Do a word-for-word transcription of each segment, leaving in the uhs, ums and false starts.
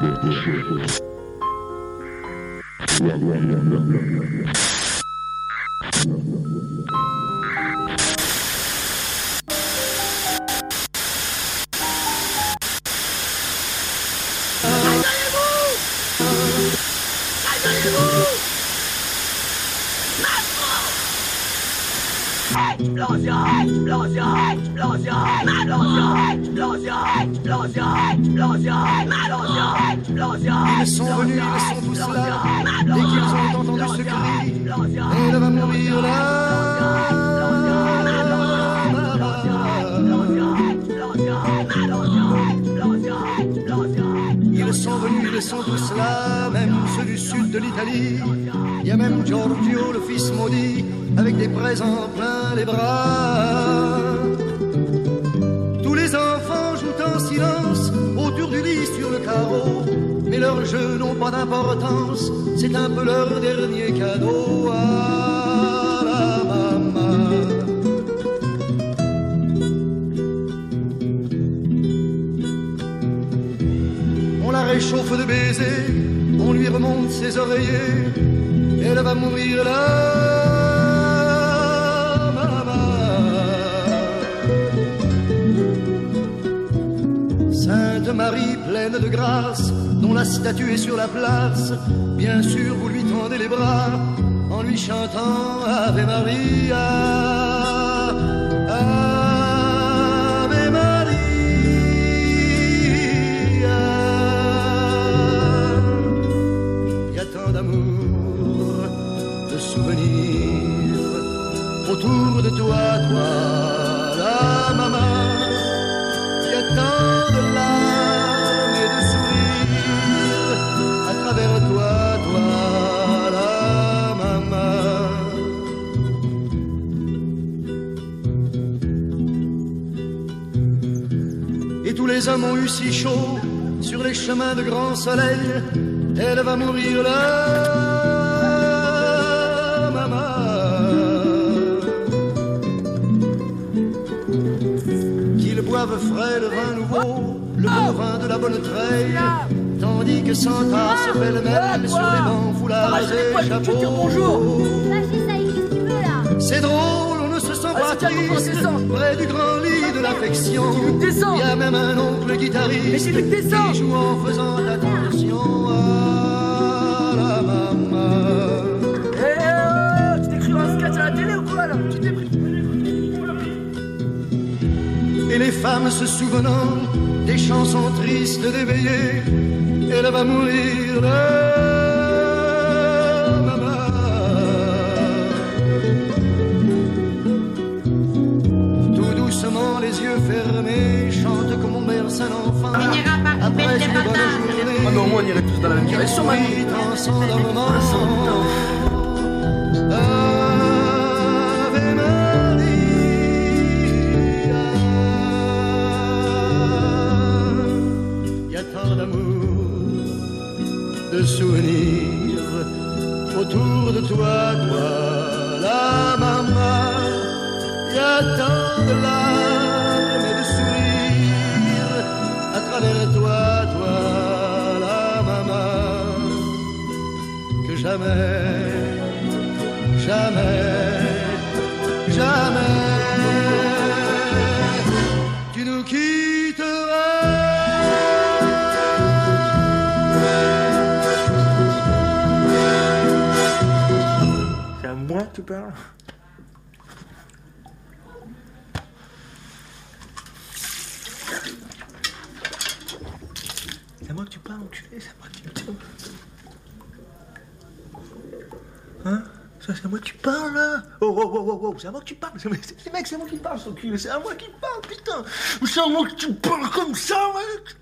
Explosion! Explosion! Explosion! Explosion! Explosion! Explosion! Explosion! Explosion! Explosion! Ils sont venus, ils sont tous là. Dès qu'ils ont entendu ce cri, elle va mourir là. Ils sont venus, ils sont tous là, même ceux du sud de l'Italie. Il y a même Giorgio, le fils maudit, avec des présents plein les bras. Tous les enfants jouent en silence autour du lit sur le carreau, mais leurs jeux n'ont pas d'importance, c'est un peu leur dernier cadeau à la maman. On la réchauffe de baisers, on lui remonte ses oreillers, elle va mourir là. Marie pleine de grâce, dont la statue est sur la place, bien sûr vous lui tendez les bras en lui chantant Ave Maria, Ave Maria. Il y a tant d'amour, de souvenirs autour de toi, toi, la maman. Il y a tant de larmes et de sourires à travers toi, toi, la maman. Et tous les hommes ont eu si chaud sur les chemins de grand soleil, elle va mourir là, maman. Qu'ils boivent frais le vin nouveau, le bon vin de la bonne treille, tandis que s'entassent pêle-mêle sur les bancs foulards et chapeaux. C'est drôle, on ne se sent pas triste près du grand lit de l'affection. Il y a même un oncle guitariste qui joue en faisant attention à la maman. Eh oh, tu t'écris un sketch à la télé ou quoi là? Tu t'es pris. Et les femmes se souvenant des chansons tristes d'éveillé, elle va mourir là, maman. Tout doucement, les yeux fermés, chante comme on berce un enfant. Après une bonne journée, ah non, moi on irait tous dans la même direction, man. en s'endormant. De souvenirs autour de toi, toi, la maman. Il y a tant de larmes et de sourires à travers toi, toi, la maman, que jamais, jamais, jamais tu nous quitteras. Moi, tu parles. C'est à moi que tu parles, enculé, c'est à moi que tu parles. Hein? Ça, c'est à moi que tu parles, là? Oh, oh, oh, oh, oh, c'est à moi que tu parles. C'est, mec, c'est à moi qui parle, son cul. C'est à moi qui parle, putain. C'est à moi que tu parles comme ça, mec.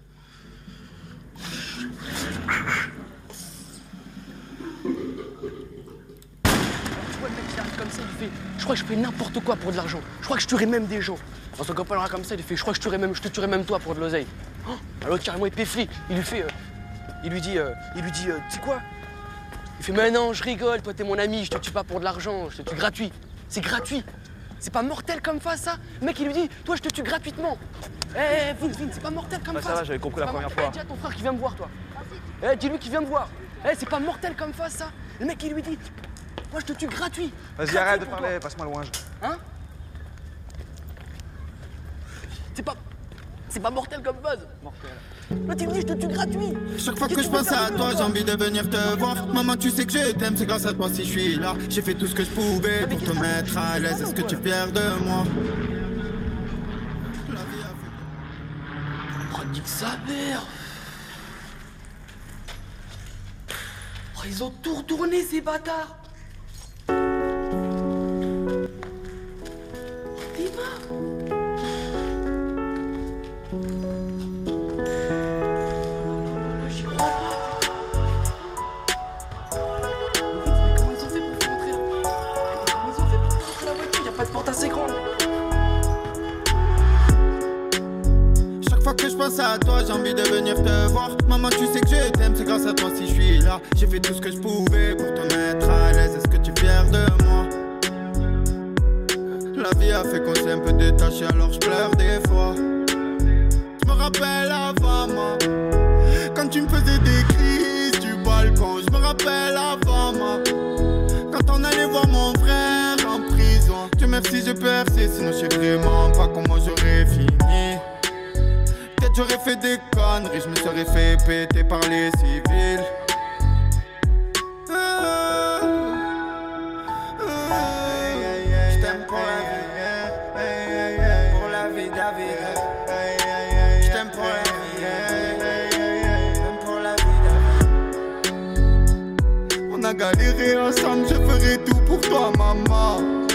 Comme ça, il fait, je crois que je fais n'importe quoi pour de l'argent. Je crois que je tuerais même des gens. Dans son copain comme ça, il fait, je crois que je tuerais même, je te tuerais même toi pour de l'oseille. Oh, l'autre carrément il péfli. Il lui fait, euh, il lui dit, euh, il lui dit, euh, tu sais quoi? Il fait, mais non, je rigole, toi t'es mon ami, je te tue pas pour de l'argent, je te tue gratuit. C'est gratuit. C'est pas mortel comme face, ça. Le mec il lui dit, toi je te tue gratuitement. Eh, hey, Vin, Vin, c'est pas mortel comme bah, face. Ça va, j'avais compris la première fois. Dis à ton frère qui vient me voir, toi. Eh, dis-lui qu'il vient me voir. Eh, c'est pas mortel comme face, ça. Le mec, il lui dit, moi, je te tue gratuit. Vas-y, Gratuit arrête de pour parler, toi. passe-moi le ouinge. Hein? C'est pas... C'est pas mortel comme buzz. Mortel. L'autre, il me dit, je te tue gratuit. Chaque fois que Qu'est-ce je tu veux pense faire à de toi, mieux, j'ai envie de venir te voir. Maman, tu sais que je t'aime, c'est grâce à toi si je suis là. J'ai fait tout ce que je pouvais pour te mettre à l'aise. Est-ce que tu es fier de moi? Oh, nique sa mère. Oh, ils ont tout retourné, ces bâtards. Oh, t'es mort. J'y crois pas. Mais comment ils ont fait pour faire rentrer là? Comment ils ont fait pour faire rentrer la voiture? Y'a pas de porte assez grande. Chaque fois que je pense à toi, j'ai envie de venir te voir. Maman, tu sais que je t'aime, c'est grâce à toi si je suis là. J'ai fait tout ce que je pouvais pour te mettre à l'aise. Est-ce que tu es fier de moi? La vie a fait qu'on s'est un peu détaché, alors je pleure des fois. Je me rappelle avant, moi, quand tu me faisais des crises du balcon. Je me rappelle avant, moi, quand on allait voir mon frère en prison. Dieu merci, j'ai percé, sinon je sais vraiment pas comment j'aurais fini. Peut-être j'aurais fait des conneries, je me serais fait péter par les civils. Ah, ah, je t'aime pour la vie, pour la vie David. Je t'aime pour la vie, je t'aime pour la vie David. On a galéré ensemble, je ferai tout pour toi maman.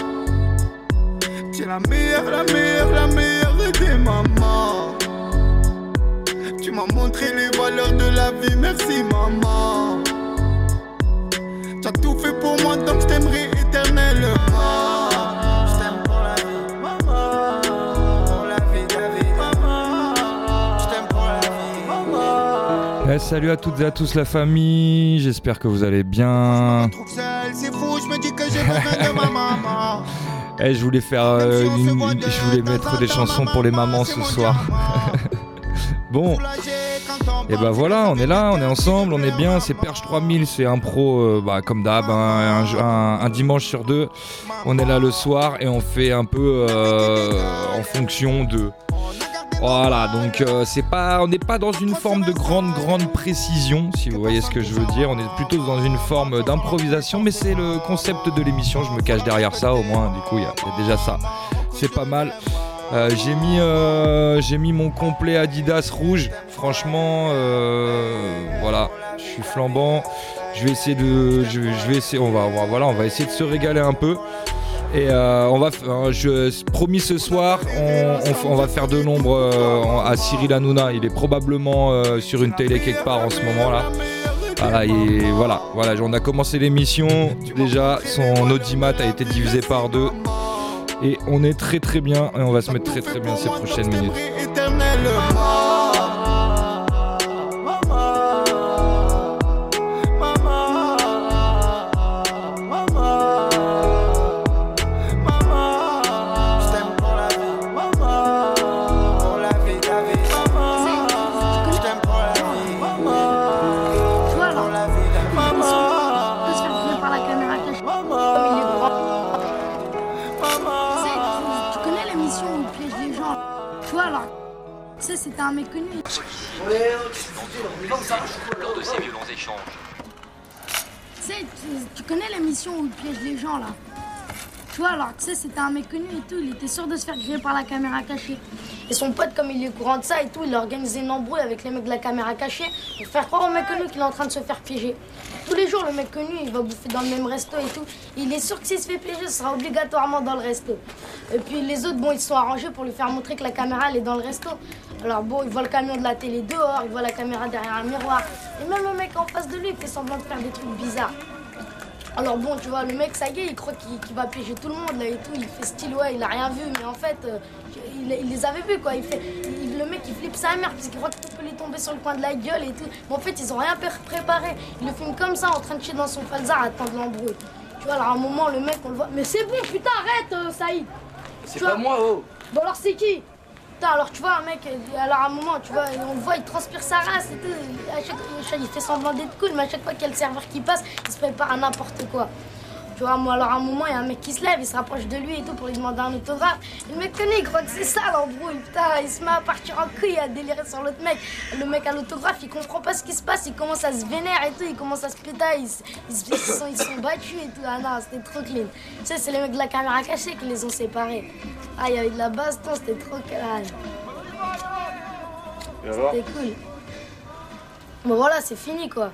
Tu es la meilleure, la meilleure, la meilleure des mamans. Tu m'as montré les valeurs de la vie, merci maman. Tu as tout fait pour moi, donc je t'aimerai éternellement. Je t'aime pour la vie, maman. Pour la vie, David, maman. Je t'aime pour la vie, maman. Eh, salut à toutes et à tous la famille, j'espère que vous allez bien. Je me trouve seul, c'est fou, je me dis que j'ai besoin de ma maman. Eh, je voulais faire, euh, une, une- je voulais mettre des chansons pour les mamans ce soir. Bon, et bah voilà, on est là, on est ensemble, on est bien, c'est Perche trois mille, c'est impro, euh, bah, comme d'hab, un, un, un dimanche sur deux, on est là le soir et on fait un peu euh, en fonction de... Voilà, donc euh, c'est pas, on n'est pas dans une forme de grande, grande précision, si vous voyez ce que je veux dire, on est plutôt dans une forme d'improvisation, mais c'est le concept de l'émission, je me cache derrière ça, au moins, du coup, il y, y a déjà ça, c'est pas mal. Euh, j'ai mis euh, j'ai mis mon complet Adidas rouge. Franchement, euh, voilà, je suis flambant. Je vais essayer de, je, je vais essayer, on va, on va, voilà, on va essayer de se régaler un peu. Et euh, on va, euh, je promis ce soir, on, on, on va faire de l'ombre euh, à Cyril Hanouna. Il est probablement euh, sur une télé quelque part en ce moment là. Voilà, et voilà, voilà, on a commencé l'émission. Déjà, son audimat a été divisé par deux. Et on est très très bien et on va se mettre très très bien ces prochaines minutes. C'était un méconnu. Lors de ces violents échanges. Tu sais, tu, tu connais l'émission où il piège les gens là. Tu vois, alors tu sais, c'était un méconnu et tout, il était sûr de se faire griller par la caméra cachée. Et son pote, comme il est au courant de ça et tout, il a organisé une embrouille avec les mecs de la caméra cachée pour faire croire au méconnu qu'il est en train de se faire piéger. Tous les jours, le méconnu, il va bouffer dans le même resto et tout. Il est sûr que s'il se fait piéger, ce sera obligatoirement dans le resto. Et puis les autres, bon, ils se sont arrangés pour lui faire montrer que la caméra, elle est dans le resto. Alors bon, il voit le camion de la télé dehors, il voit la caméra derrière un miroir. Et même le mec en face de lui, il fait semblant de faire des trucs bizarres. Alors bon, tu vois, le mec, ça y est, il croit qu'il, qu'il va piéger tout le monde, là, et tout. Il fait style, ouais, il a rien vu, mais en fait, euh, il, il les avait vus, quoi. Il fait, il, le mec, il flippe sa mère, parce qu'il croit que tout peut lui tomber sur le coin de la gueule et tout. Mais en fait, ils ont rien préparé. Il le filme comme ça, en train de chier dans son falzar, à attendre l'embrouille. Tu vois, alors à un moment, le mec, on le voit. Mais c'est bon, putain, arrête, euh, Saïd. C'est tu pas vois moi, oh. Bon, alors c'est qui? Putain, alors tu vois, un mec, alors à un moment, tu vois, on le voit, il transpire sa race et tout. À chaque, il fait semblant d'être cool, mais à chaque fois qu'il y a le serveur qui passe, il se prépare à n'importe quoi. Tu vois, moi, alors à un moment, il y a un mec qui se lève, il se rapproche de lui et tout pour lui demander un autographe. Et le mec connaît, il croit que c'est ça l'embrouille. Putain, il se met à partir en couille, à délirer sur l'autre mec. Le mec à l'autographe, il comprend pas ce qui se passe, il commence à se vénère et tout, il commence à se péter, ils, ils, ils, sont, ils sont battus et tout. Ah non, c'était trop clean. Tu sais, c'est les mecs de la caméra cachée qui les ont séparés. Ah, il y avait de la baston, c'était trop calme. C'était cool. Bon voilà, c'est fini quoi.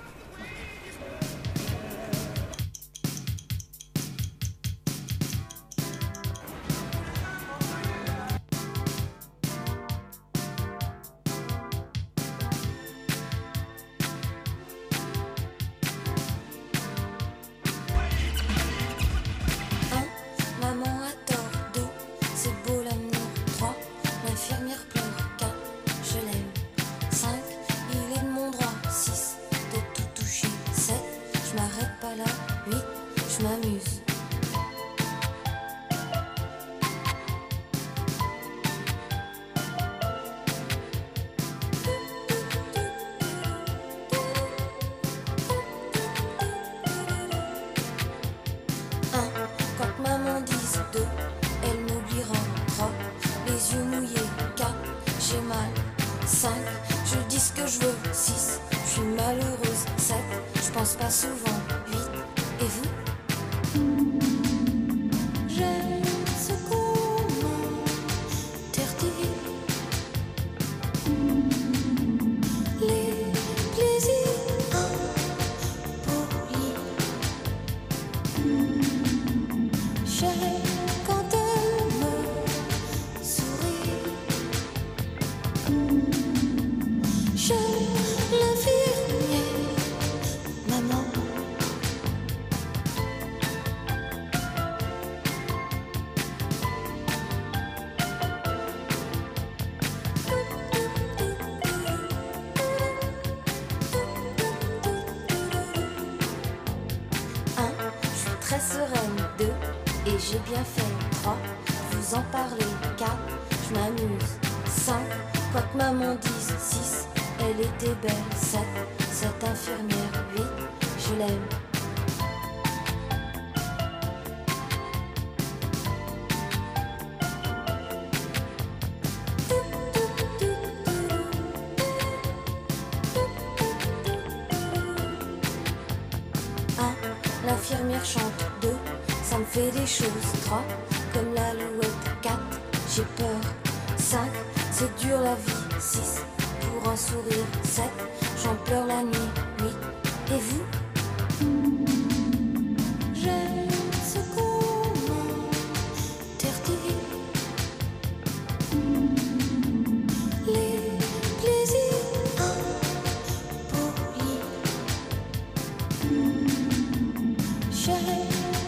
J'ai bien fait trois, vous en parlez quatre, je m'amuse cinq, quoi que maman dise six, elle était belle sept, cette infirmière huit, je l'aime. Un, l'infirmière chante deux. Ça me fait des choses, trois, comme l'alouette, quatre, j'ai peur, cinq, c'est dur la vie, six, pour un sourire, sept, j'en pleure la nuit, huit, et vous? J'aime ce qu'on m'interdit, les plaisirs impolis, j'aime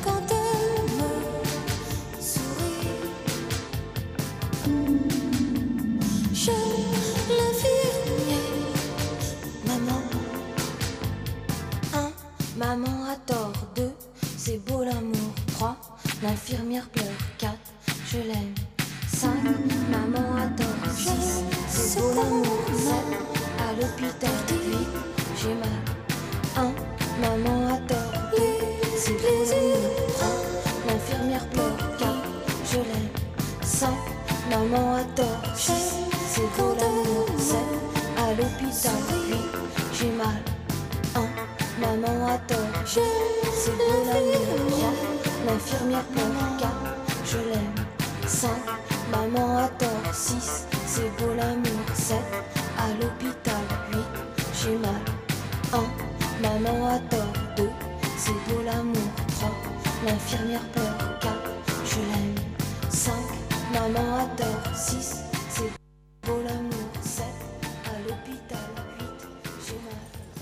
maman a tort, deux, c'est beau l'amour, trois, l'infirmière pleure, quatre, je l'aime, cinq, maman a tort, six, c'est beau l'amour, sept, à l'hôpital, huit, j'ai mal, un, maman a tort, deux, c'est beau l'amour, trois, l'infirmière pleure, quatre, je l'aime, cinq, maman a tort, six, c'est beau l'amour, sept, à l'hôpital, huit, j'ai mal, un, maman a tort, c'est beau l'amour, l'infirmière pleure, quatre, je l'aime, cinq, maman a tort, six, c'est beau l'amour, sept, à l'hôpital, huit, j'ai mal, un, maman a tort, deux, c'est beau l'amour, trois, l'infirmière pleure, quatre, je l'aime, cinq, maman a tort, six, c'est beau l'amour, sept, à l'hôpital, huit, j'ai mal.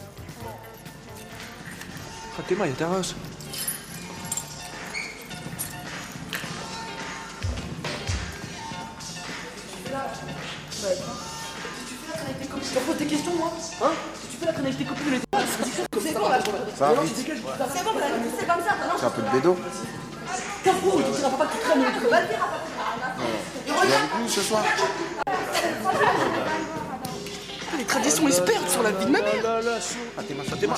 Fatima, ya te hagas. Tu fais la traîne avec tes copines, je te pose des questions moi. Hein? Tu fais la traîne avec tes copines, c'est bon là. Ça va vite. C'est bon, c'est comme ça. C'est un peu de bédo. T'as fou, tu diras à papa que tu traînes, tu peux pas le dire à papa. Viens avec nous ce soir. Les traditions, ils se perdent sur la vie de ma mère. Ah, t'es main, t'es main.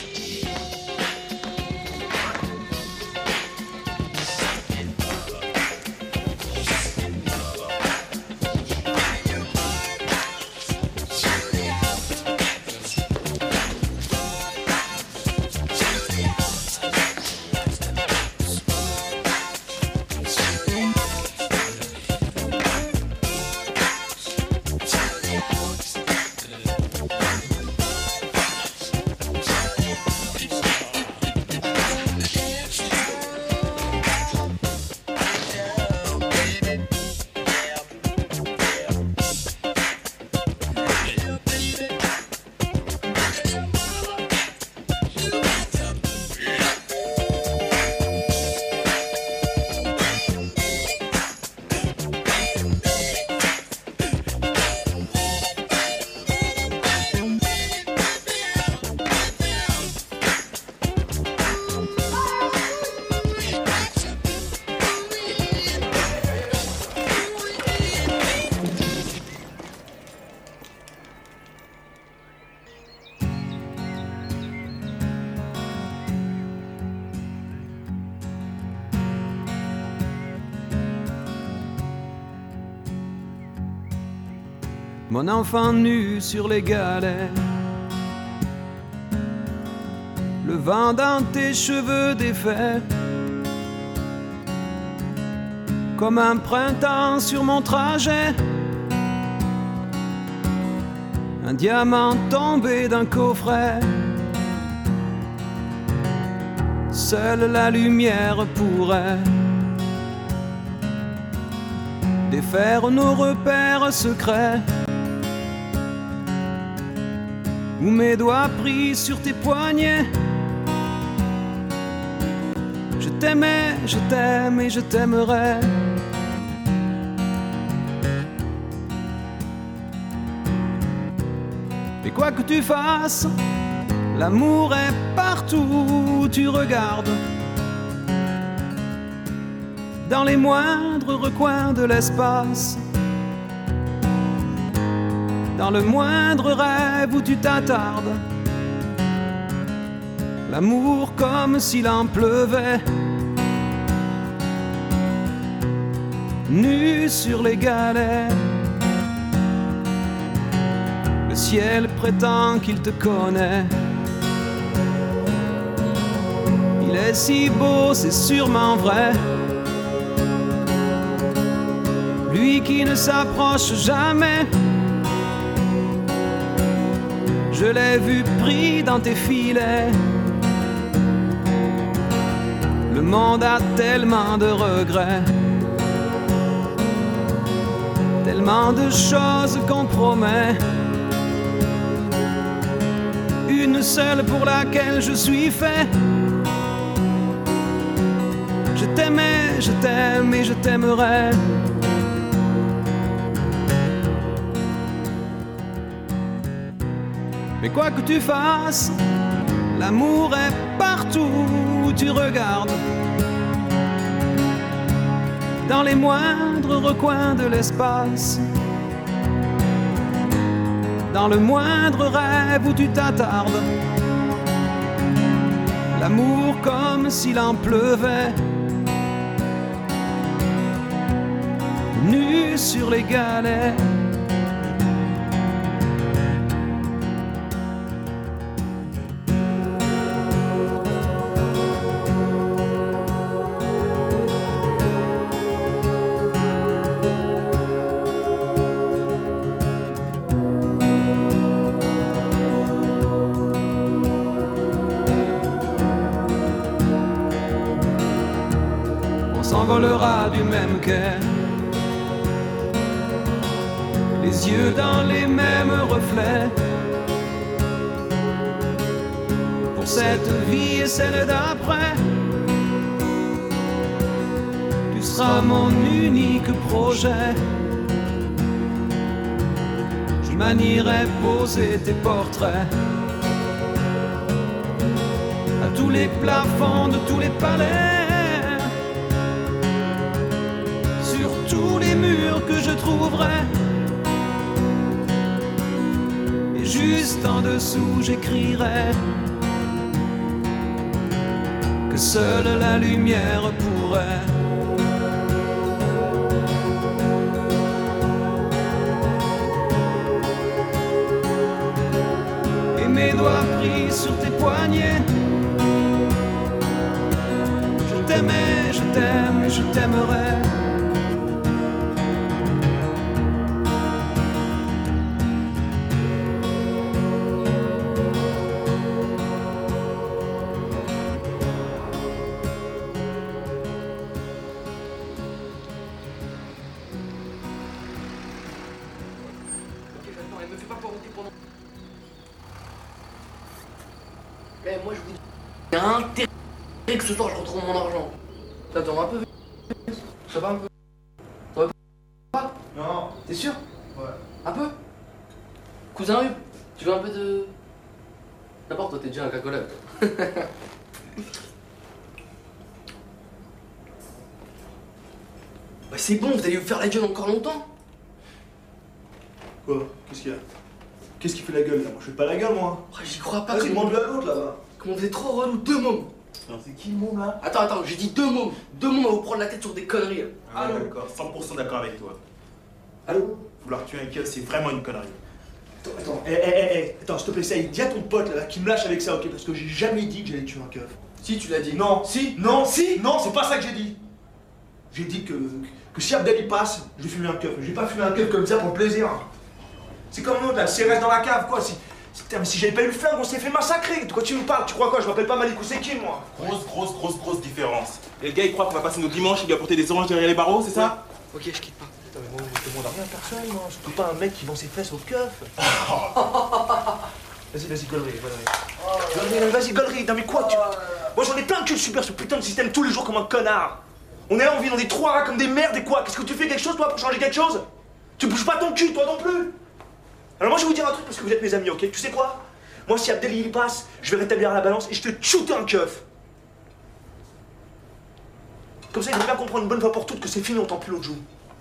Mon enfant nu sur les galets, le vent dans tes cheveux défaits, comme un printemps sur mon trajet, un diamant tombé d'un coffret. Seule la lumière pourrait défaire nos repères secrets, où mes doigts pris sur tes poignets. Je t'aimais, je t'aime et je t'aimerai. Et quoi que tu fasses, l'amour est partout où tu regardes, dans les moindres recoins de l'espace, dans le moindre rêve où tu t'attardes. L'amour comme s'il en pleuvait, nu sur les galets. Le ciel prétend qu'il te connaît. Il est si beau, c'est sûrement vrai. Lui qui ne s'approche jamais, je l'ai vu pris dans tes filets. Le monde a tellement de regrets, tellement de choses qu'on promet. Une seule pour laquelle je suis fait. Je t'aimais, je t'aime et je t'aimerai. Mais quoi que tu fasses, l'amour est partout où tu regardes, dans les moindres recoins de l'espace, dans le moindre rêve où tu t'attardes. L'amour comme s'il en pleuvait, nu sur les galets. S'envolera du même quai, les yeux dans les mêmes reflets. Pour cette vie et celle d'après, tu seras mon unique projet. Je manierai poser tes portraits à tous les plafonds de tous les palais, tous les murs sûr que je trouverai. Et juste en dessous j'écrirai que seule la lumière pourrait et mes doigts pris sur tes poignets. Je t'aimais, je t'aime et je t'aimerai. Mais moi je vous dis, il y a intérêt que ce soir je retrouve mon argent. T'attends un peu, ça va un peu? Ça va pas? Non. T'es sûr? Ouais. Un peu? Cousin Hub, tu veux un peu de... D'abord toi t'es déjà un cacolade. Bah c'est bon, vous allez vous faire la gueule encore longtemps? Quoi? Qu'est-ce qu'il y a? Qu'est-ce qui fait la gueule là? Moi je fais pas la gueule moi. Oh, j'y crois pas. Vas-y, demande-le à l'autre là-bas. Comment vous êtes trop relou, deux mômes. Alors c'est qui le môme là? Attends, attends, j'ai dit deux mômes. Deux mômes à vous prendre la tête sur des conneries. Ah d'accord, cent pour cent d'accord avec toi. Allô? Vouloir tuer un keuf, c'est vraiment une connerie. Attends, attends, hé, hé, hé, hé, attends, s'il te plaît, ça, dis à ton pote là, là qui me lâche avec ça, ok? Parce que j'ai jamais dit que j'allais tuer un keuf. Si, tu l'as dit. Non, si, non, si, non, c'est pas ça que j'ai dit. J'ai dit que, que si Abdel y passe, je vais fumer un keuf. Je vais pas fumer un keuf comme ça pour le plaisir. C'est comme l'autre là, le C R S dans la cave, quoi. Si, si, mais si j'avais pas eu le flingue, on s'est fait massacrer. De quoi tu me parles? Tu crois quoi? Je m'appelle pas Malik Ousekine, moi. Grosse, grosse, grosse, grosse différence. Et le gars, il croit qu'on va passer nos dimanches, il lui a apporté des oranges derrière les barreaux, c'est ça? Ok, je quitte pas. Putain, mais moi, je demande à rien à personne, moi. Surtout pas un mec qui vend ses fesses au keuf. Vas-y, vas-y, gaulerie, gaulerie. Vas-y, gaulerie. Non, mais quoi tu... Moi, j'en ai plein de cul super ce putain de système tous les jours comme un connard. On est là, on vit dans des trous à rats comme des merdes et quoi? Qu'est-ce que tu fais quelque chose, toi, pour changer quelque chose? Tu bouges pas ton cul, toi non plus. Alors moi je vais vous dire un truc parce que vous êtes mes amis, ok? Tu sais quoi? Moi si Abdel il passe, je vais rétablir la balance et je te shooter un keuf. Comme ça il va bien comprendre une bonne fois pour toutes que c'est fini, on tend plus l'autre joue.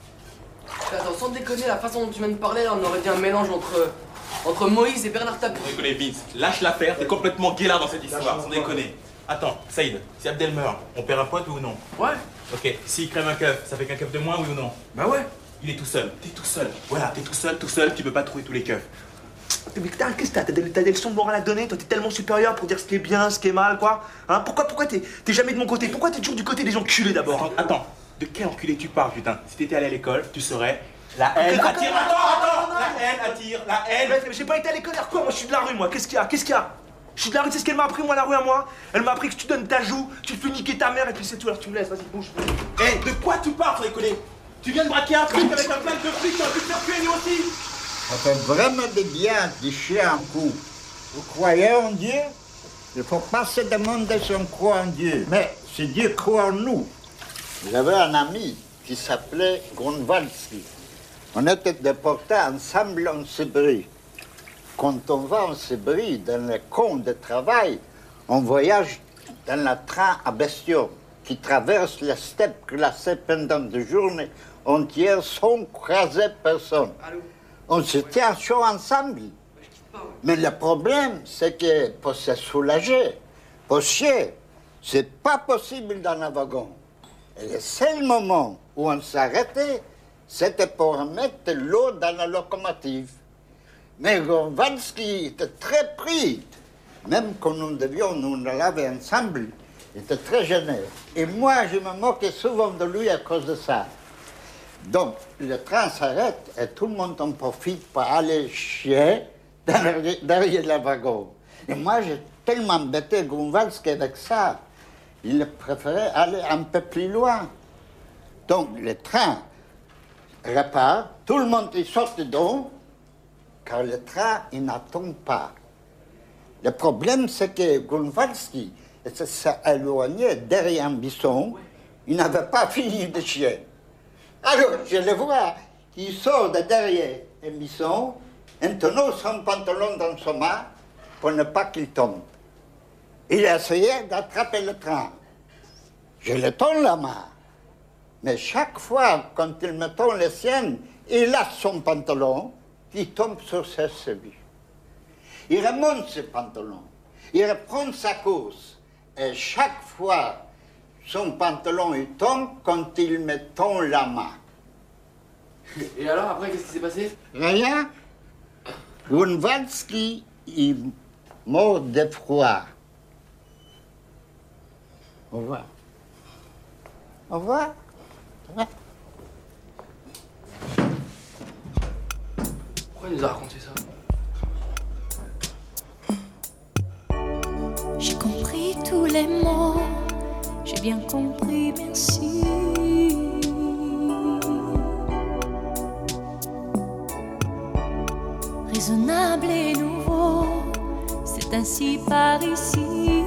Attends, sans déconner, la façon dont tu viens de parler, là, on aurait dit un mélange entre, entre Moïse et Bernard Tapie. Sans déconner, Vince, lâche l'affaire, t'es complètement guélard dans cette histoire, sans déconner. Attends, Saïd, si Abdel meurt, on perd un pote, oui ou non? Ouais. Ok, s'il crève un keuf, ça fait qu'un keuf de moins, oui ou non? Bah ouais. Il est tout seul, t'es tout seul. Voilà, t'es tout seul, tout seul, tu peux pas trouver tous les keufs. Mais qu'est-ce que t'as? T'as des, des leçons de morale à donner? Toi t'es tellement supérieur pour dire ce qui est bien, ce qui est mal, quoi. Hein? Pourquoi, pourquoi t'es jamais de mon côté? Pourquoi t'es toujours du côté des enculés d'abord? Attends, attends, de quel enculé tu parles, putain? Si t'étais allé à l'école, tu serais... La haine attire... Attends, attends! La haine attire, la haine... Mais, mais j'ai pas été à l'école, quoi? Moi je suis de la rue, moi. Qu'est-ce qu'il y a? Qu'est-ce qu'il y a? Je suis de la rue, c'est ce qu'elle m'a appris, moi, la rue à moi. Elle m'a appris que tu donnes ta joue, tu fais niquer ta mère et puis c'est tout. Alors tu me laisses, vas-y, bouge. Hé, de quoi tu parles, sans déconner? Tu viens de braquer un truc avec un plein de flics qui ont pu te faire tuer lui aussi. Ça fait vraiment du bien de chier un coup. Vous croyez en Dieu? Il ne faut pas se demander si on croit en Dieu, mais si Dieu croit en nous. J'avais un ami qui s'appelait Grunwaldski. On était déportés ensemble en Sibérie. Quand on va en Sibérie, dans les camps de travail, on voyage dans le train à bestiaux qui traverse la steppe glacée pendant des journées entières sans croiser personne. Allô? On se tient chaud ensemble. Mais le problème, c'est que pour se soulager, pour chier, c'est pas possible dans un wagon. Et le seul moment où on s'arrêtait, c'était pour mettre l'eau dans la locomotive. Mais Grunwaldski était très pris. Même quand nous devions nous laver ensemble, il était très gêné. Et moi, je me moquais souvent de lui à cause de ça. Donc, le train s'arrête et tout le monde en profite pour aller chier derrière, derrière le wagon. Et moi, j'ai tellement embêté Grunwaldski avec ça. Il préférait aller un peu plus loin. Donc, le train repart, tout le monde y sort dedans, car le train, il n'attend pas. Le problème, c'est que Grunwaldski s'est éloigné derrière un buisson. Il n'avait pas fini de chier. Alors, je le vois, il sort de derrière un buisson, en tenant son pantalon dans sa main pour ne pas qu'il tombe. Il a essayé d'attraper le train. Je le tends la main. Mais chaque fois, quand il me tend les siennes, il lâche son pantalon, il tombe sur ses chevilles. Il remonte ses pantalons, il reprend sa course. Et chaque fois, son pantalon il tombe quand il me tend la main. Et alors, après, qu'est-ce qui s'est passé? Rien. Grunwaldski, il mort de froid. Au revoir. Au revoir. Pourquoi il nous a raconté ça? J'ai compris tous les mots, j'ai bien compris, merci. Raisonnable et nouveau, c'est ainsi par ici.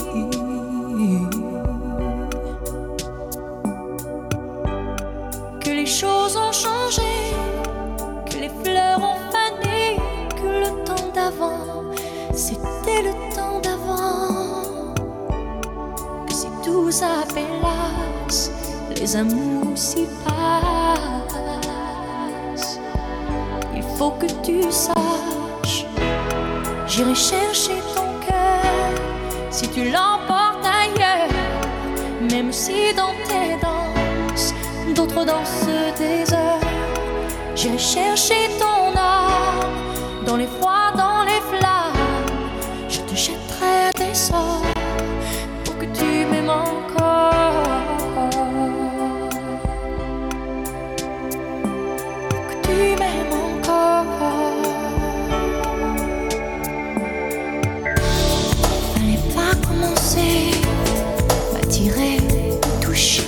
Que les choses ont changé, que les fleurs ont fané, que le temps d'avant, c'était le temps d'avant. Que si tout s'appelasse, les amours s'y passent. Il faut que tu saches, j'irai chercher ton cœur si tu l'emportes ailleurs. Même si dans tes danses, d'autres dansent des heures. J'irai chercher ton âme dans les froids, dans les flammes. Je te jetterai des sorts pour que tu m'aimes encore. Pour que tu m'aimes encore. Fallait pas commencer, m'attirer, me toucher.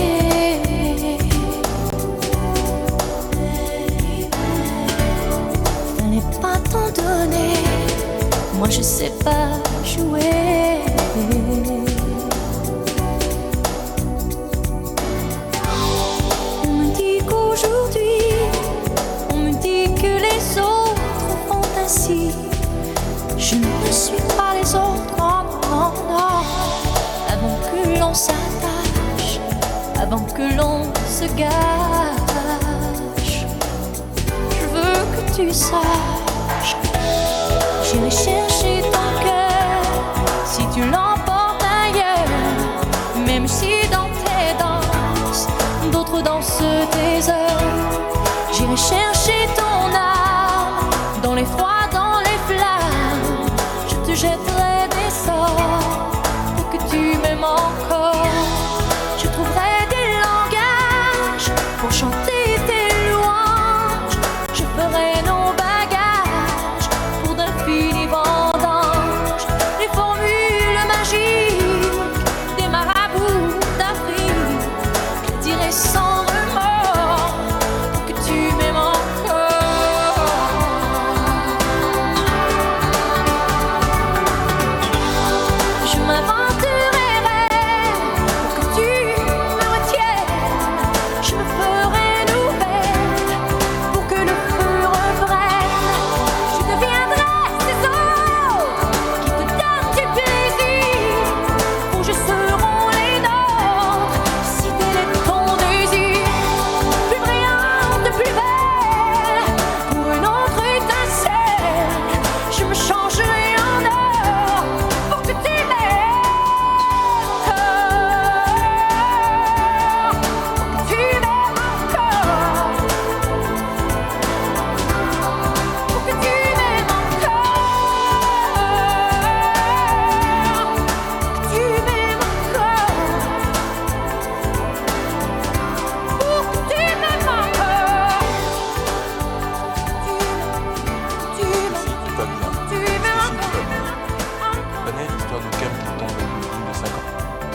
Moi je sais pas jouer. On me dit qu'aujourd'hui, on me dit que les autres font ainsi. Je ne suis pas les autres, non, non, non. Avant que l'on s'attache, avant que l'on se gâche, je veux que tu saches. J'irai chercher ton cœur si tu l'emportes ailleurs. Même si dans tes danses, d'autres dansent tes heures. J'irai chercher ton âme dans les froids, dans les flammes. Je te jetterai des sorts pour que tu m'aimes encore. Je trouverai des langages pour chanter tes louanges. Je ferai nos bagages pour d'infinis vendanges. Les formules magiques des marabouts d'Afrique. Je dirai sans remords que tu m'aimes encore. Je m'inventerai pour que tu me retiennes. Je me ferai nouvelle pour que le feu reprenne. Je deviendrai ces autres qui te donnent du plaisir. Où je seront les nôtres si tel est ton désir. Plus brillante, plus belle, pour une autre étincelle. Je me changerai en or pour que tu m'aimes encore. Pour que tu m'aimes encore. Pour que tu m'aimes encore. Que tu m'aimes encore. Pour que tu m'aimes encore. Tu m'aimes, Tout va bien. tu m'aimes encore. Tu connais l'histoire du cam qui tombe d'une building de cinq ans?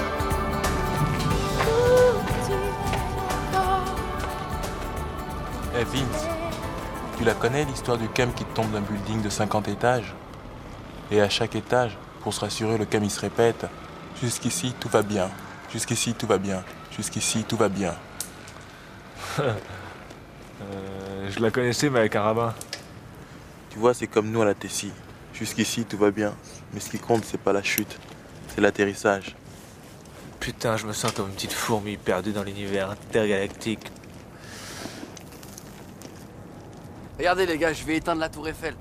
Eh Vince, tu la connais l'histoire du cam qui tombe d'un building de cinquante étages? Et à chaque étage, pour se rassurer, le cam il se répète: jusqu'ici tout va bien, jusqu'ici tout va bien, jusqu'ici tout va bien. Euh, je la connaissais, mais avec un rabbin. Tu vois, c'est comme nous à la Tessie. Jusqu'ici tout va bien, mais ce qui compte c'est pas la chute, c'est l'atterrissage. Putain, je me sens comme une petite fourmi perdue dans l'univers intergalactique. Regardez les gars, je vais éteindre la tour Eiffel.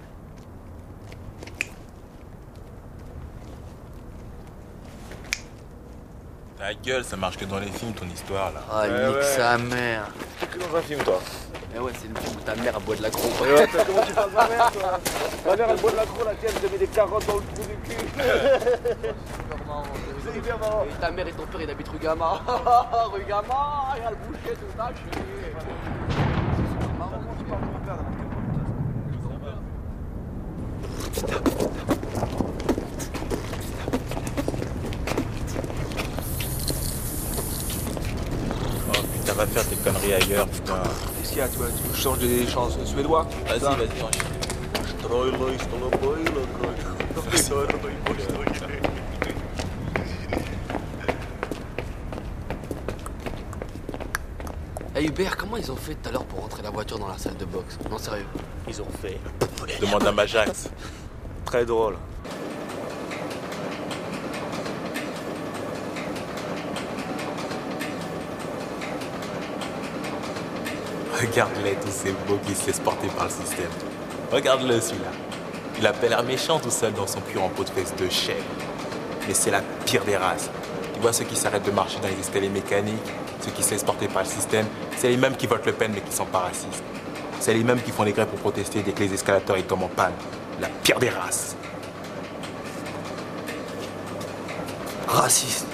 Ta gueule, ça marche que dans les films ton histoire là. Ah, Ouais, nique ouais. sa mère. T'es que dans un film, toi. Eh ouais, c'est le film où ta mère elle boit de la cro. Ouais, ouais, comment tu parles de ma mère, toi? Ma mère, elle boit de la croix, la tienne, elle te met des carottes dans le trou du cul. C'est hyper marrant. Et ta mère et ton père, ils habitent rue Gamma. Rue Gamma, il y a le boucher tout à chier. Oh putain, va faire tes conneries ailleurs, putain. Qu'est-ce qu'il y a, toi? Tu veux que je change des chansons suédois? Vas-y, vas-y, enchaîne. Eh Hubert, comment ils ont fait tout à l'heure pour rentrer la voiture dans la salle de boxe? Non, sérieux. Ils ont fait. Demande à Majax. Très drôle. Regarde-les, tous ces beaux qui se laissent porter par le système. Regarde-le, celui-là. Il a pas l'air méchant tout seul dans son cul en peau de fesse de chèvre. Mais c'est la pire des races. Tu vois ceux qui s'arrêtent de marcher dans les escaliers mécaniques, ceux qui se laissent porter par le système, c'est les mêmes qui votent Le Pen mais qui sont pas racistes. C'est les mêmes qui font des grèves pour protester dès que les escalators ils tombent en panne. La pire des races. Raciste.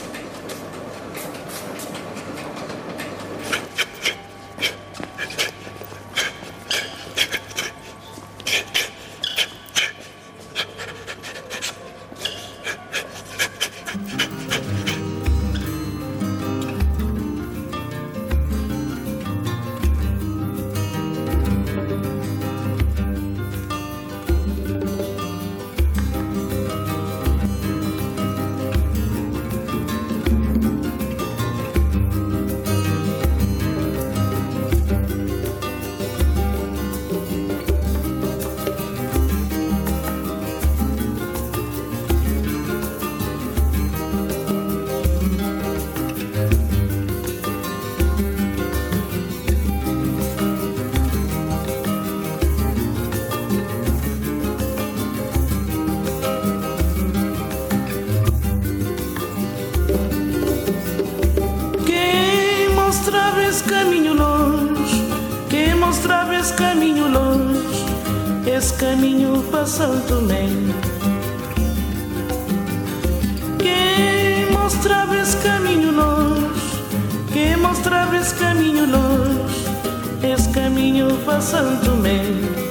esse caminho longe, quem mostrava esse caminho longe, esse caminho para Santo Tomé. Quem mostrava esse caminho longe, quem mostrava esse caminho longe, esse caminho para Santo Tomé.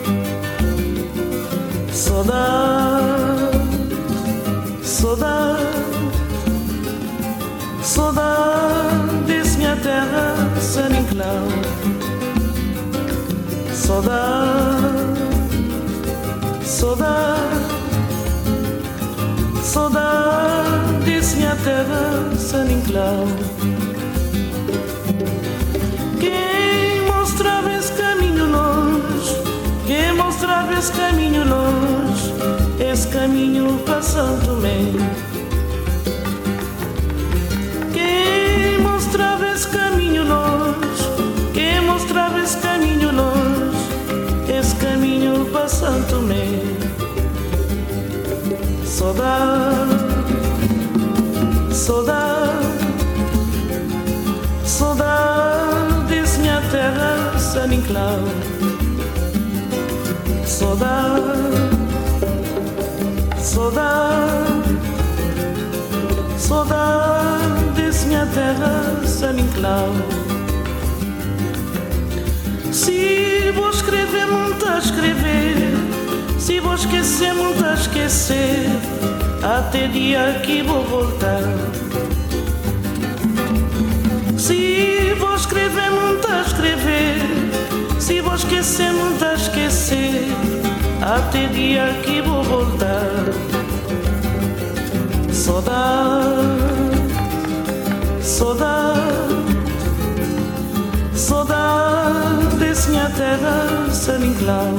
Saudade, saudade, saudade desse minha terra, San Inclau. Saudade, saudade, saudade desse minha terra, San Inclau. Quem mostrava esse caminho longe, quem mostrava esse caminho longe, esse caminho para Santo Tomé. Quem mostrava esse caminho longe, quem mostrava esse caminho longe, esse caminho para Santo Tomé. Saudade, saudade, saudade desse minha terra, San Inclau. Saudade, saudade, saudade desse minha terra, San Inclau. Se vou escrever, muito a escrever, se vou esquecer, muito a esquecer, até dia que vou voltar. Se vou escrever, muito a escrever, se vou esquecer, muito a esquecer, até dia que vou voltar. Saudade, saudade, saudade desse minha terra, San Inclau.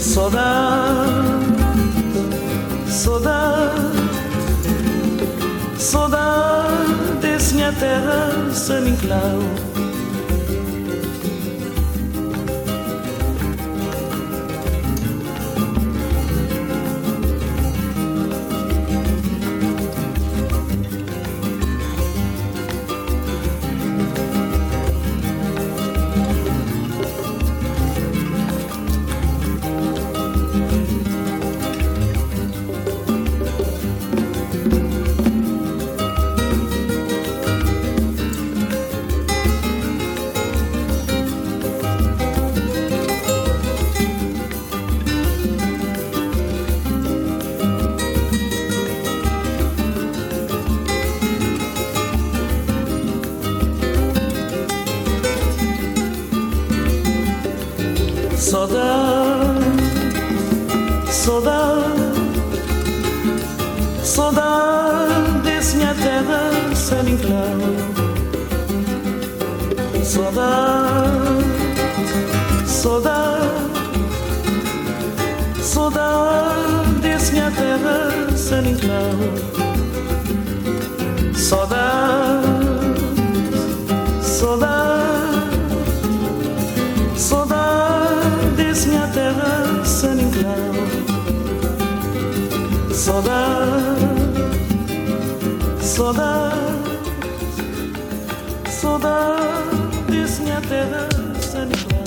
Saudade, saudade, Saudades, minha terra, San Inclau. Saudade, saudade, saudades, minha terra, San Inclau. Saudade, saudade, saudades, minha terra, San Inclau. Saudade, saudade, saudades, minha terra, San Inclau. Saudade, saudade, saudades, minha terra, San Inclau.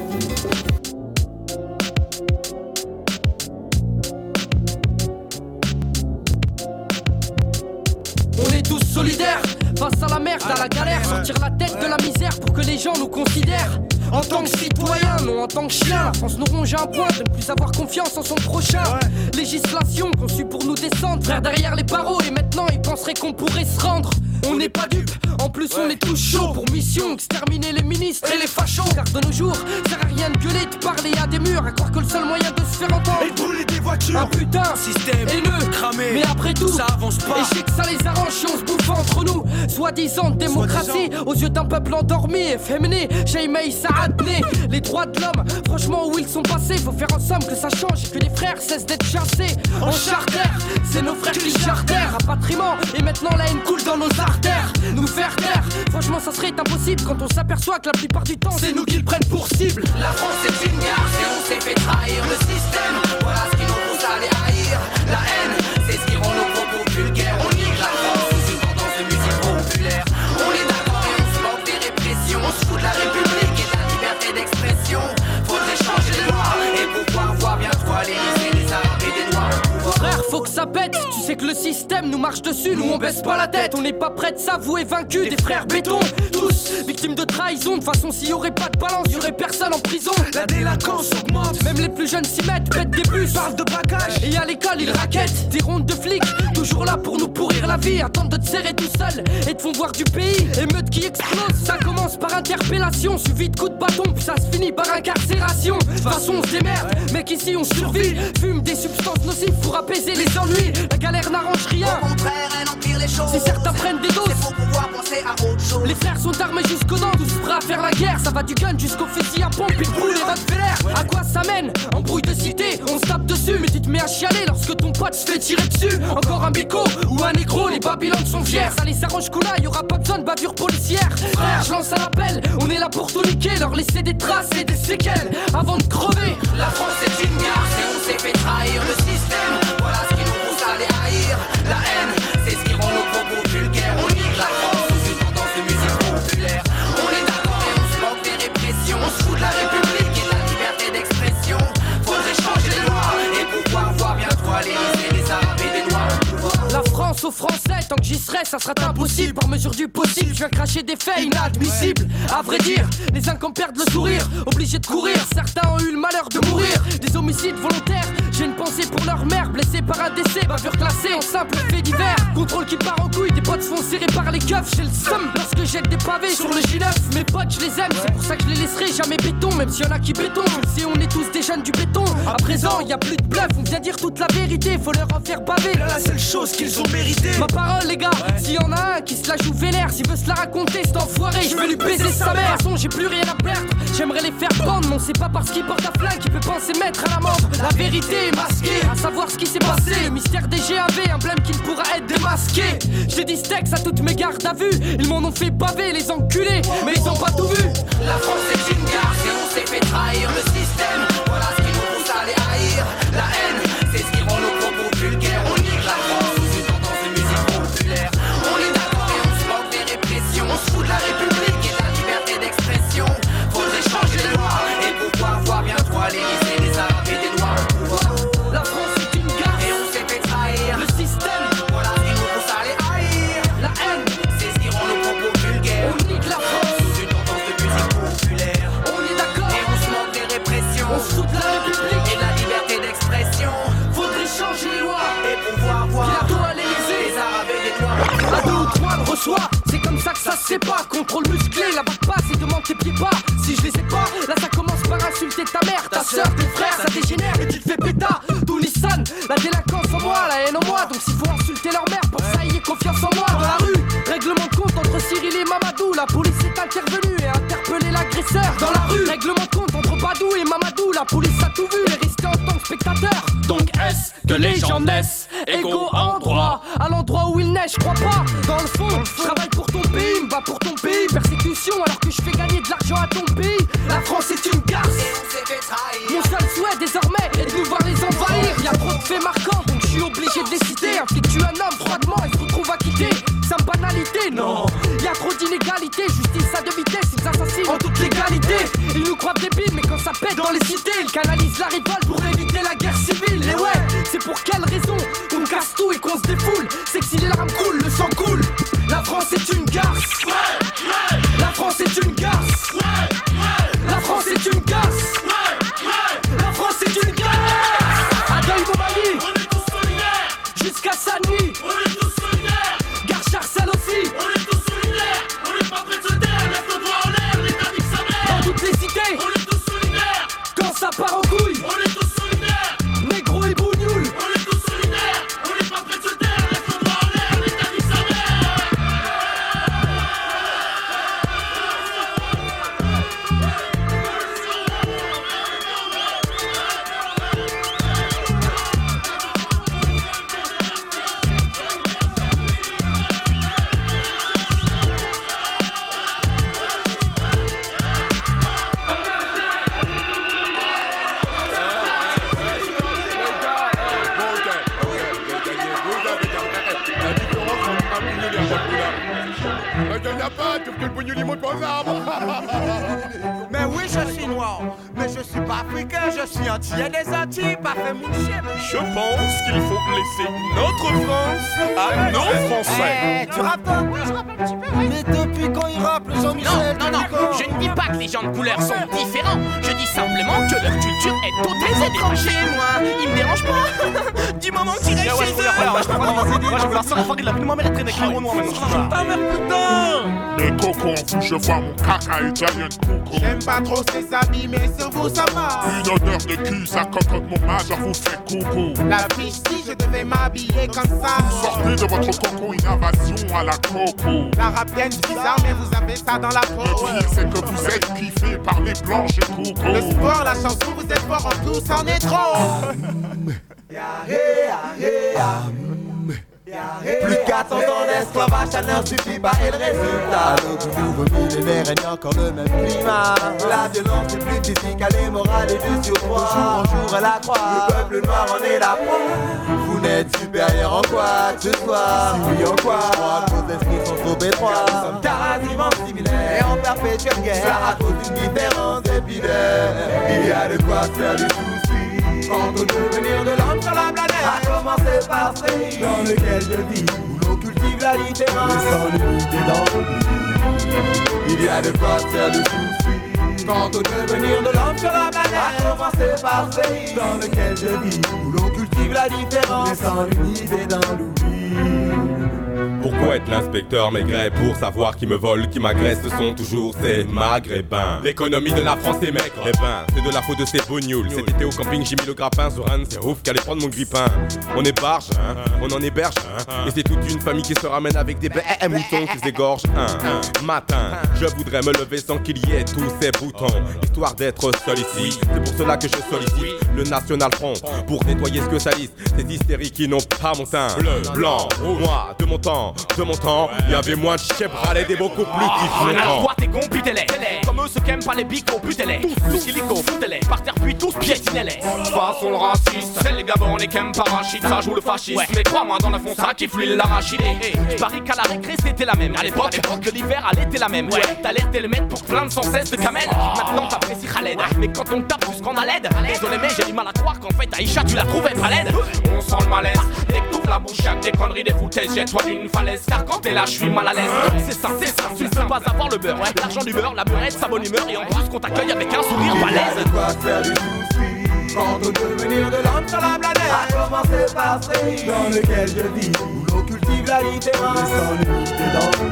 On est tous solidaires face à la merde, à la galère. Sortir la tête de la misère pour que les gens nous considèrent en tant que citoyen, non en tant que chien. La France nous ronge à un point de ne plus avoir confiance en son prochain. Législation conçue pour nous descendre, frère derrière les barreaux. Et maintenant ils penseraient qu'on pourrait se rendre. On n'est pas dupes, en plus on est tous chauds pour mission exterminer les ministres et les fachos. Car de nos jours, ça sert à rien de gueuler, de parler à des murs, à croire que le seul moyen de se faire entendre et brûler des voitures, un putain système haineux, cramé. Mais après tout, ça avance pas. Et je sais que ça les arrange si on se bouffe entre nous. Soi-disant démocratie, aux yeux d'un peuple endormi, efféminé, Jaimei Saadné. Les droits de l'homme, franchement où ils sont passés, faut faire en somme que ça change, que les frères cessent d'être chassés en charter. C'est nos frères qui chartèrent, rapatriement, et maintenant la haine coule dans nos artères. Nous faire taire, franchement ça serait impossible quand on s'aperçoit que la plupart du temps c'est nous qu'ils prennent pour cible. La France est une garce et on s'est fait trahir le système. Voilà ce qui nous pousse à les haïr. La haine, c'est ce qui rend nos propos vulgaires. On nique la France sous une tendance de musique populaire. On est d'accord et on se manque des répressions. On se fout de la République et de la liberté d'expression. Faudrait changer les lois et pouvoir voir bientôt à l'Élysée les Arabes et des Noirs. Frère, faut que ça pète, tu sais que le système nous marche dessus, nous on baisse pas la tête, on n'est pas prêt de s'avouer vaincu. Des frères béton, tous victimes de trahison, de façon s'il y aurait pas de balance, y aurait personne en prison. La délinquance augmente, même les plus jeunes s'y mettent, pètent des bus, parlent de bagages, et à l'école ils raquettent. Des rondes de flics, toujours là pour nous pourrir la vie, attendent de te serrer tout seul et te font voir du pays. Émeute qui explose, ça commence par interpellation, suivi de coups de bâton, puis ça se finit par incarcération. De toute façon on se démerde, mec ici on survit, fume des substances nocives pour apaiser les ennuis. La galère n'arrange rien, au contraire elle empire les choses. Si certains prennent des doses, c'est pour pouvoir penser à autre chose. Les frères sont armés jusqu'aux dents, tous prêts à faire la guerre. Ça va du gun jusqu'au fusil à pompe, ils brûlent les Rockefeller. À quoi ça mène? Embrouille de cité, on se tape dessus, mais tu te mets à chialer lorsque ton pote se fait tirer dessus. Encore un bico ou un négro, les Babylone sont fiers. Ça les arrange qu'on a, y'aura pas besoin de bavure policière. Frère, je lance un appel, on est là pour tout niquer, leur laisser des traces et des séquelles avant de crever. La France est une garce et on s'est fait trahir le système. Voilà ce qui nous pousse à les haïr. La haine, c'est ce qui rend nos propos vulgaires. On nique la France sous une tendance de musique populaire. On est d'accord et on se manque des répressions. On se fout de la République et de la liberté d'expression. Faudrait changer les lois et pouvoir voir bientôt à l'Élysée les Arabes et des Noirs. La France aux Français, tant que j'y serai, ça sera impossible. Par mesure du possible, je viens cracher des faits inadmissibles. À vrai dire, les incons perdent le sourire, obligés de courir. Certains ont eu le malheur de mourir, des homicides volontaires. J'ai une pensée pour leur mère, blessée par un décès, bavure classée en simple fait divers. Contrôle qui part en couille, des potes se font serrer par les keufs. J'ai le seum lorsque jette des pavés sur le J neuf. Mes potes, je les aime, c'est pour ça que je les laisserai jamais béton. Même s'il y en a qui béton, tu le sais, on est tous des jeunes du béton. À présent, y a plus de bluff, on vient dire toute la vérité. Faut leur en faire baver, la seule chose qu'ils ont mérité. Ma parole les gars, ouais. S'il y en a un qui se la joue vénère, s'il veut se la raconter cet enfoiré, je vais lui baiser sa mère. De toute façon j'ai plus rien à perdre, j'aimerais les faire prendre. Mais on sait pas parce qu'ils portent un flingue qu'ils peut penser mettre à l'amende. La vérité masqué. À savoir ce qui s'est passé, le mystère des G A V, un blême qui ne pourra être démasqué. J'ai dit steaks à toutes mes gardes à vue. Ils m'en ont fait baver les enculés, mais ils ont pas tout vu. La France est une garce et on s'est fait trahir le système. Voilà ce qui nous pousse à les haïr. La haine, c'est ce qui rend nos propos vulgaires. On nique la France sous une tendance de musique populaire. On est d'accord et on se moque des répressions. On se fout de la République et de la liberté d'expression. Faudrait changer les lois et pouvoir voir bientôt à l'Élysée les Arabes et des Noirs au pouvoir. La France est une garce et on s'est fait trahir le système. Voilà ce qui nous pousse à les haïr. La haine, c'est ce qui rend nos propos vulgaires. on nique la France sous une tendance de musique populaire. On est d'accord et on se moque des répressions. On se fout de la République et de la liberté d'expression. Faudrait changer les lois et pouvoir voir bientôt à l'Élysée les Arabes et des Noirs. À deux ou trois le reçoit, c'est comme ça que ça se sépare. Contrôle musclé, la bague passe et demande tes pieds bas. Si je les ai pas, là ça commence par insulter ta mère, ta soeur, tes frères, ça dégénère et tu te fais péta. Tout Nissan, la délinquance en moi, la haine en moi. Donc s'il faut insulter leur mère, pour ça y est confiance en moi. Dans la rue, règlement de compte entre Cyril et Mamadou. La police est intervenue et a interpellé l'agresseur. Dans la rue, règlement de compte entre Badou et Mamadou. La police a tout vu et resté en tant que spectateur. Donc est-ce que les gens naissent égaux en droit? À l'endroit où il neige, je crois pas. Dans le fond, je travaille pour ton pays, me bats pour ton pays. Persécution alors que je fais gagner de l'argent à ton pays. La France est une garce. Mon seul souhait désormais est de nous voir les envahir. Y'a trop de faits marquants donc je suis obligé de les citer. Un flic tue un homme froidement et se retrouve acquitté. C'est une banalité, non. Y'a trop d'inégalités, justice à deux vitesses, ils assassinent en toute légalité. Ils nous croient débiles mais quand ça pète dans les cités, ils canalisent la révolte pour éviter la guerre civile. Et ouais, c'est pour quelle raison qu'on casse tout et qu'on se défoule? C'est que si les larmes coulent, le sang coule. La France est une garce. La France est une garce. La France est une garce. La France est une garce. À Deuil Montmagny, on est tous solidaires. Jusqu'à Sani, on est tous solidaires. Gare Charcel aussi, on est tous solidaires. On est pas prêts de se taire, lève le doigt en l'air, l'État nique sa mère. Dans toutes les cités, on est tous solidaires. Quand ça part en couille, on est tous solidaires. Négro et bougnoul, on est tous solidaires. On est pas prêts de se taire, lève le doigt en l'air, l'État nique sa mère. Mais oui, je suis noir, mais je suis pas africain, je suis entier des Antilles, pas fait mon chien. Je pense qu'il faut laisser notre France à nos Français. Hey, tu rappes toi? Oui, je rappe un petit peu, ouais. Mais depuis quand il rappe, le Jean-Michel? Non, non, non, je ne dis pas que les gens de couleur sont différents. Je dis simplement que leur culture est totalement détachée. Moi, ils me dérangent pas. Du moment qu'ils restent chez eux. Moi, je peux pas avancer. Moi, je veux la seule fois qu'il a vu ma mère être traînée avec les Renois maintenant. Ta mère, putain! Mais coco, je vois mon caca italien coco. J'aime pas trop ses habits, mais sur vous ça va. Une odeur de cul, ça cocotte mon majeur vous fait coucou. La fiche, si je devais m'habiller comme ça. Sortez de votre coco, une invasion à la coco. La rap game bizarre, mais vous avez ça dans la peau. Le pire, c'est que vous êtes kiffé par les blanches coco. Le sport, la chanson, vous êtes fort en tout, c'en est trop. Plus de quatre cents ans d'esclavage, ça ne suffit pas et le résultat. À notre nouveau millénaire règne encore le même climat. La violence est plus physique, elle est morale et de surcroît. De jour en jour elle accroît, le peuple noir en est la proie. Vous n'êtes supérieur en quoi ce soir? Si oui en quoi? Je crois que vos esprits sont trop étroits. Nous sommes quasiment similaires et en perpétuelle guerre. Cela à cause d'une différence épiderme. Il y a de quoi se faire du souci. Quant au devenir de l'homme sur la planète, a commencé par ce pays dans lequel je vis, où l'on cultive la différence et sans l'unité dans l'oubli. Il y a de quoi se faire du souci. Quant au devenir de l'homme sur la planète, a commencé par ce pays dans lequel je vis, où l'on cultive la différence et sans l'unité dans l'oubli. Pourquoi être l'inspecteur Maigret pour savoir qui me vole, qui m'agresse? Ce sont toujours ces maghrébins. L'économie de la France est maigre. Eh ben, c'est de la faute de ces bougnoules. Cet été au camping, j'ai mis le grappin sur Anne. C'est ouf qu'allait prendre mon grippin. On est barge, hein, on en héberge, hein, et c'est toute une famille qui se ramène avec des bêtes et moutons qui s'égorgent. Un matin, je voudrais me lever sans qu'il y ait tous ces boutons, histoire d'être seul ici. C'est pour cela que je sollicite le National Front pour nettoyer ce que salissent ces hystériques qui n'ont pas mon teint. Bleu, blanc, moi, de mon temps, de mon temps, il y avait moins de chebralais, des beaucoup plus différents. Toi tes cons, butez-les. Comme eux, ceux qui aiment pas les bicots, butez-les. Tous illico, foutez-les. Par terre, puis tous piétinez-les. Façon raciste, c'est les gabons, les qu'aiment parachute. Ça joue le fascisme, mais crois-moi, dans le fond, ça qui fluide l'arachide. Je parie qu'à la récré, c'était la même. À l'époque, que l'hiver, à l'été, la même. Ouais, t'alertais le mec pour plaindre sans cesse de camel. Maintenant, t'apprécies Khaled. Mais quand on tape plus qu'on a l'aide, désolé, mais j'ai du mal à croire qu'en fait, Aïcha, tu la trouvais pas laide. On sent le malaise. Dès que t'ouvres la bouche, y'a des conneries, des foutaises. Jette-toi d'une falaise, car quand t'es là, je suis mal à l'aise. C'est ça, c'est ça, tu ne peux pas avoir le beurre. Ouais, l'argent du beurre, la beurrette, sa bonne humeur. Et en plus, qu'on t'accueille avec un sourire balèze. Faire du souci quand on veut devenir de l'homme sur la planète. A commencer par ce pays dans lequel je vis, où l'on cultive la différence et sans limite dans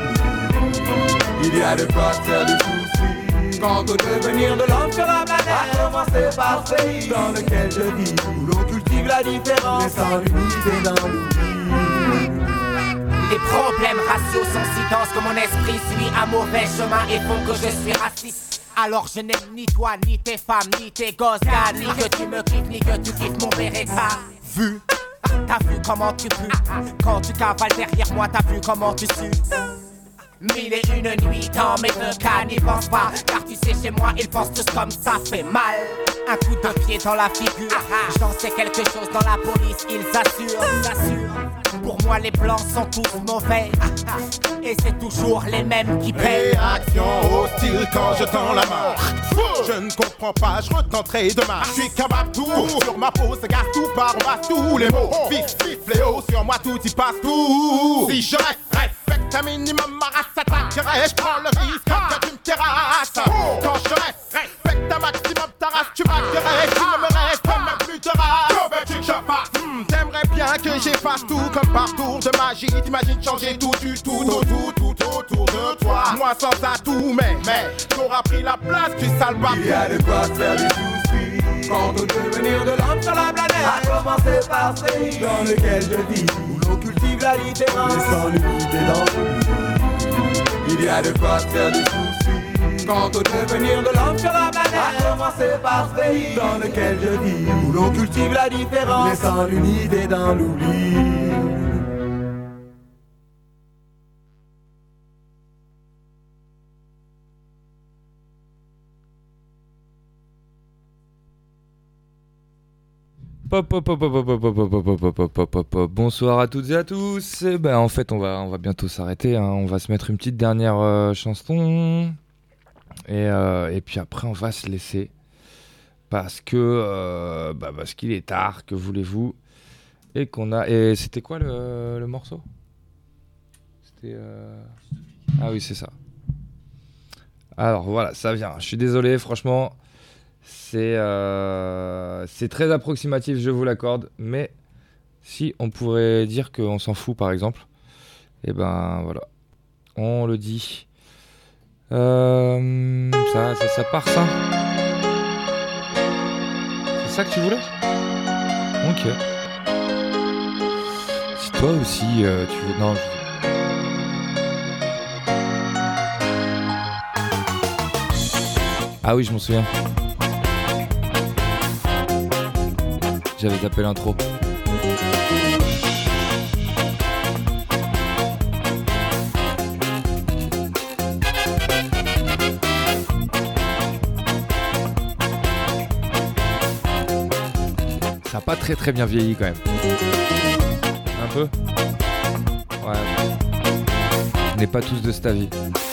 le il y a de quoi faire du souci quand on veut devenir de l'homme sur la planète. A commencer par ce pays dans lequel je vis, où l'on cultive la différence et sans limite dans l'oubli. Les problèmes raciaux sont si denses que mon esprit suit un mauvais chemin et font que je suis raciste. Alors je n'aime ni toi, ni tes femmes, ni tes gosses, gars, ni que tu me kiffes, ni que tu kiffes mon Beretta. Vu, t'as vu comment tu pues. Quand tu cavales derrière moi, t'as vu comment tu sues. Mille et une nuits dans mes deux cas, n'y pense pas. Car tu sais, chez moi, ils pensent tous comme ça fait mal. Un coup de pied dans la figure. J'en sais quelque chose dans la police, ils assurent, ils assurent. Pour moi, les blancs sont tous mauvais. Et c'est toujours les mêmes qui paient. Réaction hostile quand je tends la main. Je ne comprends pas, je retenterai demain. Je suis capable tout, sur ma peau se gasse tout part, on passe tous les mots. Vif, vif, fléau, sur moi tout y passe tout. Si je reste, respecte un minimum ma race s'attaquerait. Je prends le risque que tu me terrasses. Quand je reste, respecte un maximum ta race, tu m'accueillerais. Tu ne me restes même plus de race. Comment veux-tu que je passe? hmm, T'aimerais bien que j'efface tout comme par tour de magie. T'imagines changer tout du tout, tout, tout, tout autour de toi. Moi sans atout, mais, mais t'auras pris la place, tu sale bas. Il y a de quoi se faire du souci quand on veut devenir de l'homme sur la planète. A commencer par ce pays dans lequel je vis, où l'on cultive la différence et sans limiter dans l'oubli. Il y a de quoi se faire du souci quand on veut devenir de l'homme sur la planète. A commencer par ce pays dans lequel je vis, où l'on cultive la différence et sans l'unité dans l'oubli. Pop, pop, pop, pop, pop, pop, pop, pop, pop, pop, pop, pop, pop. Bonsoir à toutes et à tous. Et ben en fait on va on va bientôt s'arrêter. Hein. On va se mettre une petite dernière euh, chanson et euh, et puis après on va se laisser parce que euh, bah parce qu'il est tard. Que voulez-vous et qu'on a et c'était quoi le, le morceau? C'était euh... ah oui c'est ça. Alors voilà ça vient. Je suis désolé franchement. C'est, euh, c'est très approximatif, je vous l'accorde, mais si on pourrait dire qu'on s'en fout, par exemple, et ben voilà, on le dit. Euh, ça, ça, ça part, ça. C'est ça que tu voulais ? Ok. Si toi aussi, euh, tu veux... Non, je... Ah oui, je m'en souviens. J'avais tapé l'intro. Ça a pas très très bien vieilli quand même. Un peu ? Ouais. On n'est pas tous de cette avis.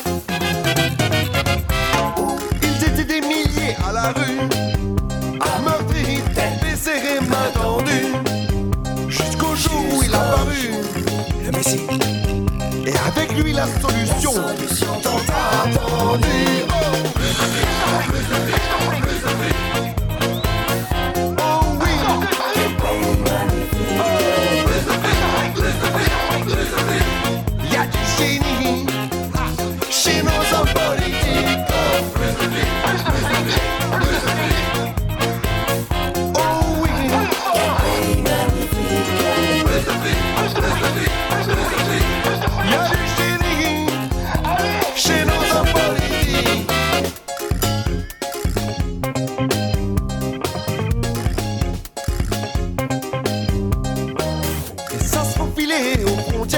Ils étaient des milliers à la rue, à meurtrir, tête serrée, main tendue, jusqu'au jour où il a paru, le Messie. Et avec lui la solution, tant attendue. Oh oui.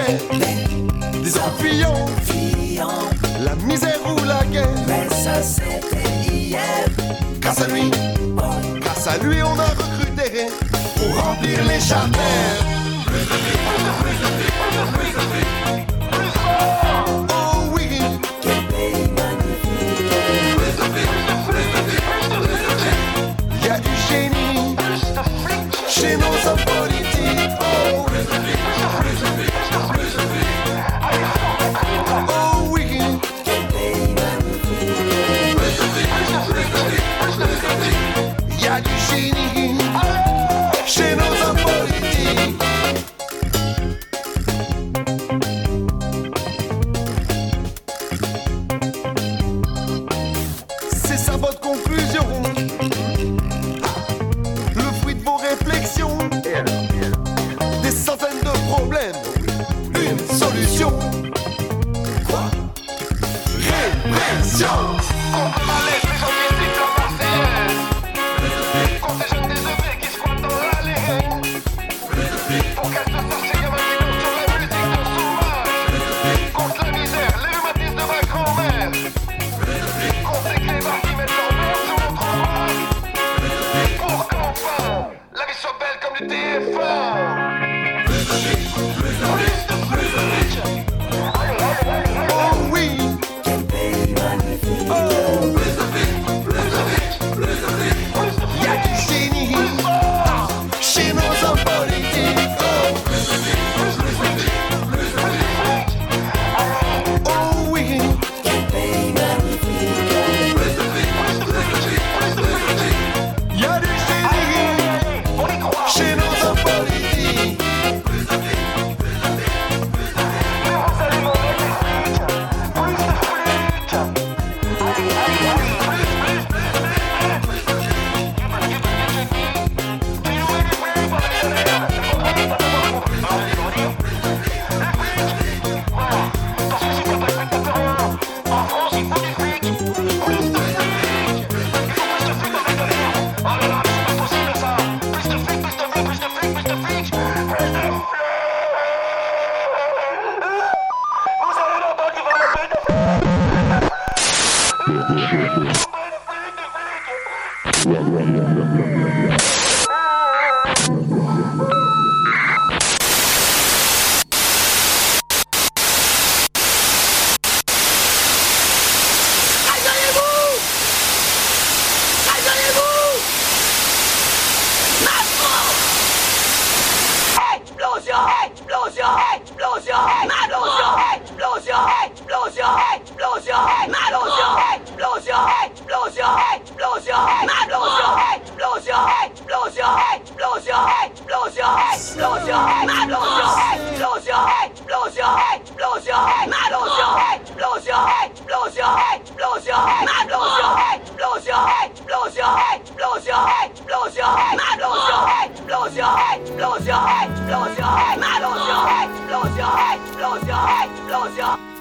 paix, des enfillons, la misère ou la guerre. Mais ça c'était hier. Grâce à lui, grâce à lui on a recruté pour remplir les charters. Oh oui, quel pays magnifique. y a du génie chez nos hommes politiques. Oh, oh oui, quel pays magnifique. y a du génie chez nos hommes politiques. C'est ça votre conclusion, le fruit de vos réflexions. Des centaines de problèmes, une solution. Quoi? Répression. Oh oui, quel pays magnifique. oh, y a du génie chez nos hommes politiques. Oh, oh oui, quel pays magnifique. y a du génie chez nos hommes politiques. Explosion!